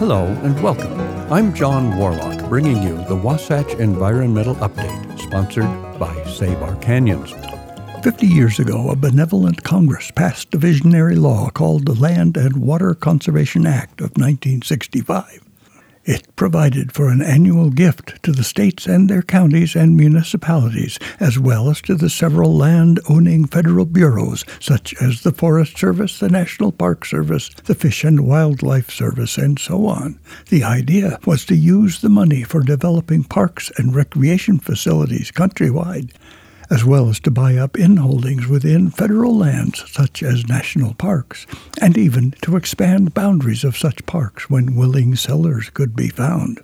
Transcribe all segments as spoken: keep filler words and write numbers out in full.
Hello and welcome. I'm John Warlock, bringing you the Wasatch Environmental Update, sponsored by Save Our Canyons. Fifty years ago, a benevolent Congress passed a visionary law called the Land and Water Conservation Act of nineteen sixty-five. It provided for an annual gift to the states and their counties and municipalities, as well as to the several land-owning federal bureaus, such as the Forest Service, the National Park Service, the Fish and Wildlife Service, and so on. The idea was to use the money for developing parks and recreation facilities countrywide, as well as to buy up inholdings within federal lands such as national parks, and even to expand boundaries of such parks when willing sellers could be found.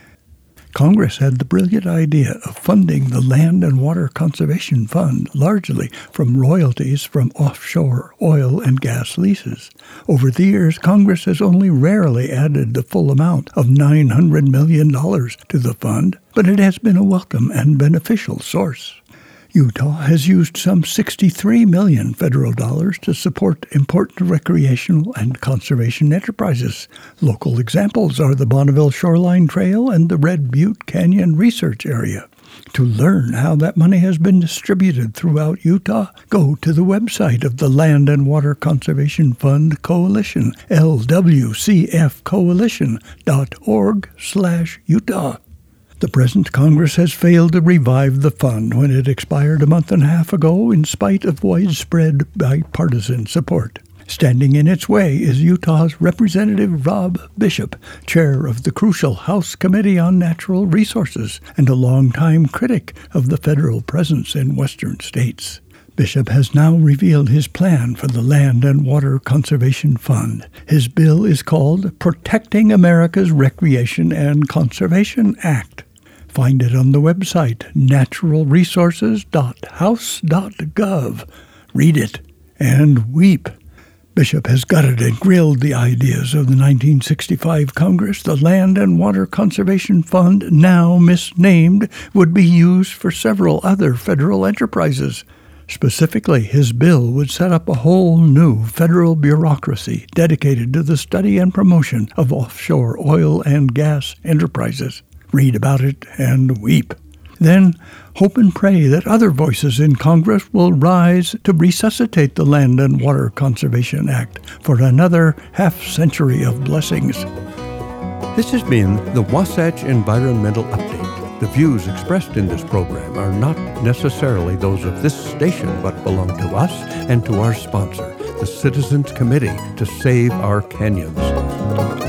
Congress had the brilliant idea of funding the Land and Water Conservation Fund largely from royalties from offshore oil and gas leases. Over the years, Congress has only rarely added the full amount of nine hundred million dollars to the fund, but it has been a welcome and beneficial source. Utah has used some sixty-three million dollars federal dollars to support important recreational and conservation enterprises. Local examples are the Bonneville Shoreline Trail and the Red Butte Canyon Research Area. To learn how that money has been distributed throughout Utah, go to the website of the Land and Water Conservation Fund Coalition, L W C F coalition dot org slash Utah. The present Congress has failed to revive the fund when it expired a month and a half ago in spite of widespread bipartisan support. Standing in its way is Utah's Representative Rob Bishop, chair of the crucial House Committee on Natural Resources and a longtime critic of the federal presence in western states. Bishop has now revealed his plan for the Land and Water Conservation Fund. His bill is called Protecting America's Recreation and Conservation Act. Find it on the website natural resources dot house dot gov. Read it and weep. Bishop has gutted and grilled the ideas of the nineteen sixty-five Congress. The Land and Water Conservation Fund, now misnamed, would be used for several other federal enterprises. Specifically, his bill would set up a whole new federal bureaucracy dedicated to the study and promotion of offshore oil and gas enterprises. Read about it and weep. Then hope and pray that other voices in Congress will rise to resuscitate the Land and Water Conservation Act for another half-century of blessings. This has been the Wasatch Environmental Update. The views expressed in this program are not necessarily those of this station, but belong to us and to our sponsor, the Citizens Committee to Save Our Canyons.